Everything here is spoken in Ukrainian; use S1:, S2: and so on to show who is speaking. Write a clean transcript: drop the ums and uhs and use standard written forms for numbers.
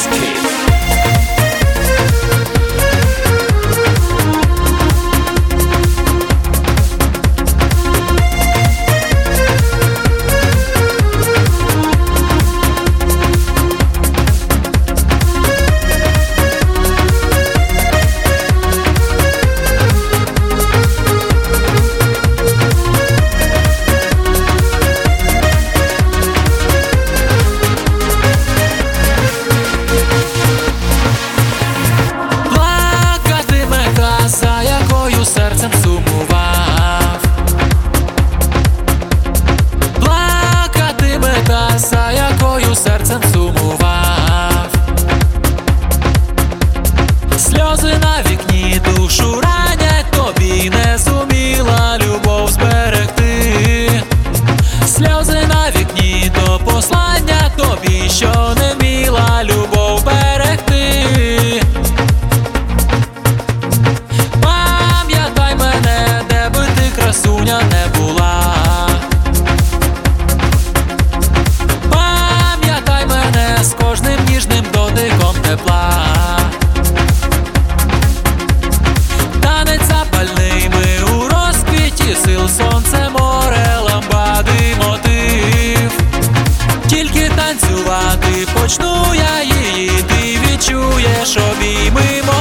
S1: Ruski.
S2: Серцем сумував, плакатиме та, за якою серцем сумував. Сльози на вікні душу ранять, тобі не зуміла любов зберегти. Сльози на вікні то послання тобі, що не вміла любов берегти. Красуня не була, пам'ятай мене з кожним ніжним дотиком тепла. Танець запальний, ми у розквіті сил, сонце, море, ламбади, мотив. Тільки танцювати почну я її, ти відчуєш обійми.